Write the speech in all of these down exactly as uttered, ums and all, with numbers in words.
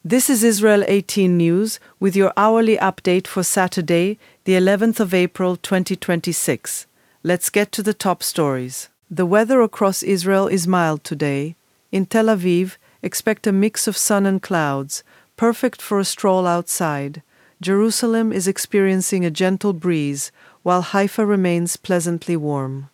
This is Israel eighteen News with your hourly update for Saturday, the eleventh of April twenty twenty-six. Let's get to the top stories. The weather across Israel is mild today. In Tel Aviv, expect a mix of sun and clouds, perfect for a stroll outside. Jerusalem is experiencing a gentle breeze, while Haifa remains pleasantly warm.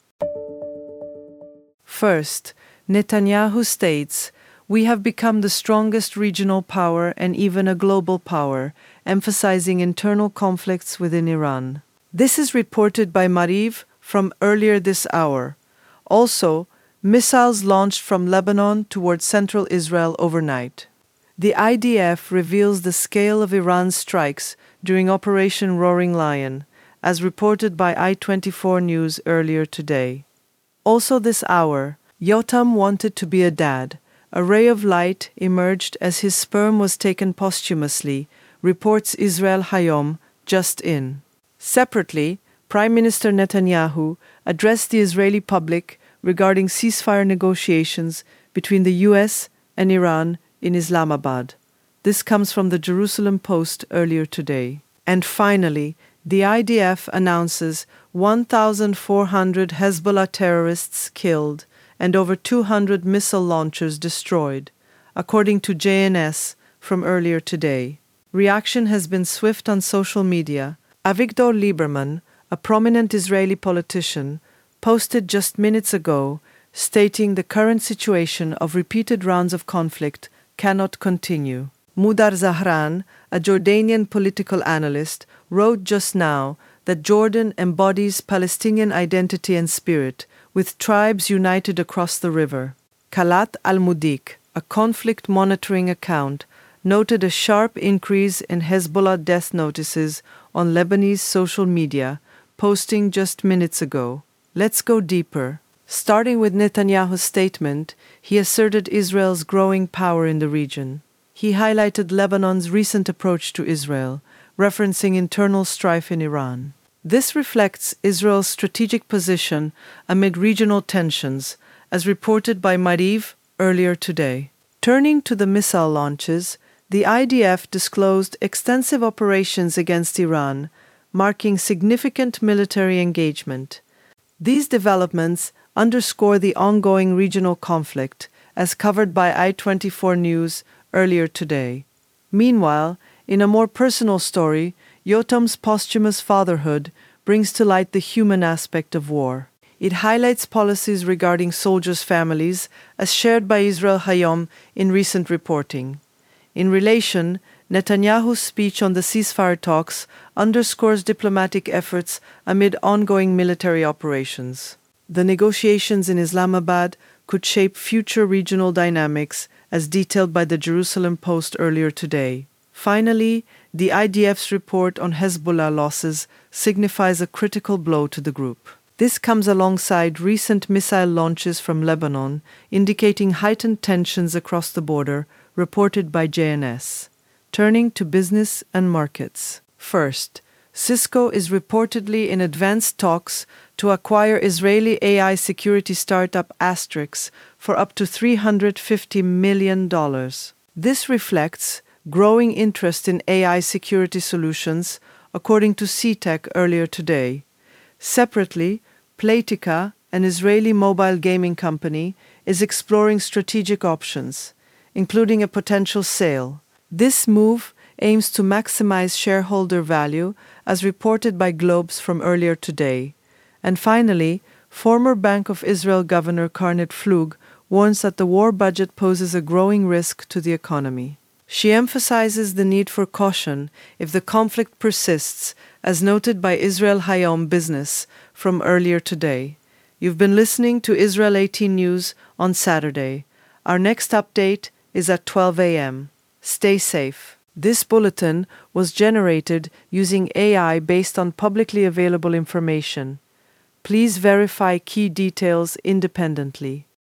First, Netanyahu states, "We have become the strongest regional power and even a global power," emphasizing internal conflicts within Iran. This is reported by Maariv from earlier this hour. Also, missiles launched from Lebanon towards central Israel overnight. The I D F reveals the scale of Iran's strikes during Operation Roaring Lion, as reported by I twenty-four News earlier today. Also this hour, Yotam wanted to be a dad. A ray of light emerged as his sperm was taken posthumously, reports Israel Hayom, just in. Separately, Prime Minister Netanyahu addressed the Israeli public regarding ceasefire negotiations between the U S and Iran in Islamabad. This comes from the Jerusalem Post earlier today. And finally, the I D F announces one thousand four hundred Hezbollah terrorists killed and over two hundred missile launchers destroyed, according to J N S from earlier today. Reaction has been swift on social media. Avigdor Lieberman, a prominent Israeli politician, posted just minutes ago, stating the current situation of repeated rounds of conflict cannot continue. Mudar Zahran, a Jordanian political analyst, wrote just now that Jordan embodies Palestinian identity and spirit, with tribes united across the river. Kalat al-Mudik, a conflict monitoring account, noted a sharp increase in Hezbollah death notices on Lebanese social media, posting just minutes ago. Let's go deeper. Starting with Netanyahu's statement, he asserted Israel's growing power in the region. He highlighted Lebanon's recent approach to Israel, referencing internal strife in Iran. This reflects Israel's strategic position amid regional tensions, as reported by Maariv earlier today. Turning to the missile launches, the I D F disclosed extensive operations against Iran, marking significant military engagement. These developments underscore the ongoing regional conflict, as covered by I twenty-four News earlier today. Meanwhile, in a more personal story, Yotam's posthumous fatherhood brings to light the human aspect of war. It highlights policies regarding soldiers' families, as shared by Israel Hayom in recent reporting. In relation, Netanyahu's speech on the ceasefire talks underscores diplomatic efforts amid ongoing military operations. The negotiations in Islamabad could shape future regional dynamics, as detailed by the Jerusalem Post earlier today. Finally, the I D F's report on Hezbollah losses signifies a critical blow to the group. This comes alongside recent missile launches from Lebanon, indicating heightened tensions across the border, reported by J N S. Turning to business and markets. First, Cisco is reportedly in advanced talks to acquire Israeli A I security startup Astrix for up to three hundred fifty million dollars. This reflects growing interest in A I security solutions, according to C TEC earlier today. Separately, Playtika, an Israeli mobile gaming company, is exploring strategic options, including a potential sale. This move aims to maximize shareholder value, as reported by Globes from earlier today. And finally, former Bank of Israel Governor Karnit Flug warns that the war budget poses a growing risk to the economy. She emphasizes the need for caution if the conflict persists, as noted by Israel Hayom Business from earlier today. You've been listening to Israel eighteen News on Saturday. Our next update is at twelve a m Stay safe. This bulletin was generated using A I based on publicly available information. Please verify key details independently.